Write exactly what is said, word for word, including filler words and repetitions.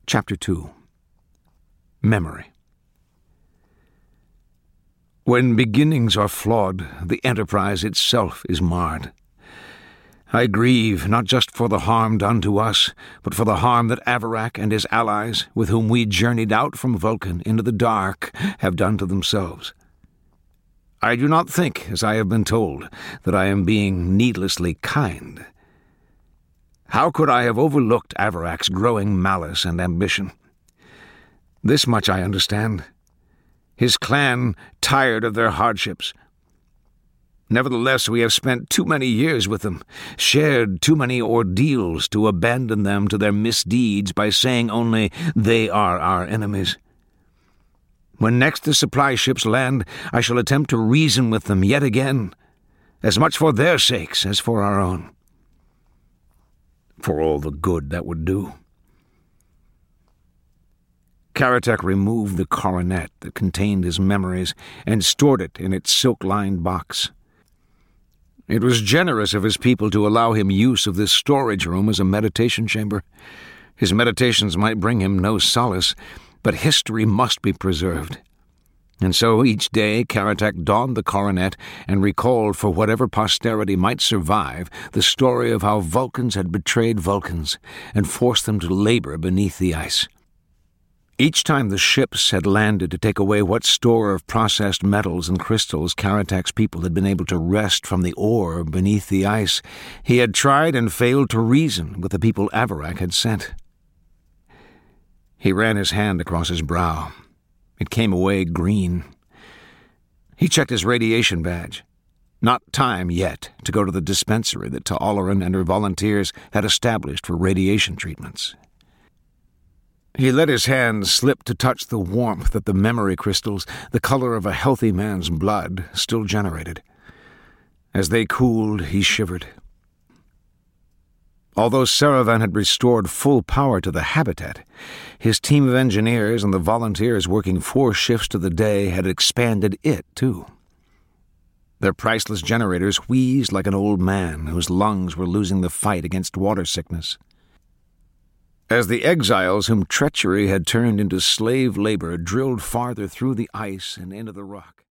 Chapter two. Memory. When beginnings are flawed, the enterprise itself is marred. I grieve not just for the harm done to us, but for the harm that Avarak and his allies, with whom we journeyed out from Vulcan into the dark, have done to themselves. I do not think, as I have been told, that I am being needlessly kind. How could I have overlooked Avarak's growing malice and ambition? This much I understand. His clan tired of their hardships. Nevertheless, we have spent too many years with them, shared too many ordeals to abandon them to their misdeeds by saying only, "They are our enemies." When next the supply ships land, I shall attempt to reason with them yet again, as much for their sakes as for our own. For all the good that would do. Karatek removed the coronet that contained his memories and stored it in its silk-lined box. It was generous of his people to allow him use of this storage room as a meditation chamber. His meditations might bring him no solace, but history must be preserved. And so each day Karatek donned the coronet and recalled for whatever posterity might survive the story of how Vulcans had betrayed Vulcans and forced them to labor beneath the ice. Each time the ships had landed to take away what store of processed metals and crystals Karatek's people had been able to wrest from the ore beneath the ice, he had tried and failed to reason with the people Avarak had sent. He ran his hand across his brow. It came away green. He checked his radiation badge. Not time yet to go to the dispensary that Ta'Aloran and her volunteers had established for radiation treatments. He let his hand slip to touch the warmth that the memory crystals, the color of a healthy man's blood, still generated. As they cooled, he shivered. Although Saravan had restored full power to the habitat, his team of engineers and the volunteers working four shifts to the day had expanded it, too. Their priceless generators wheezed like an old man whose lungs were losing the fight against water sickness. As the exiles whom treachery had turned into slave labor drilled farther through the ice and into the rock,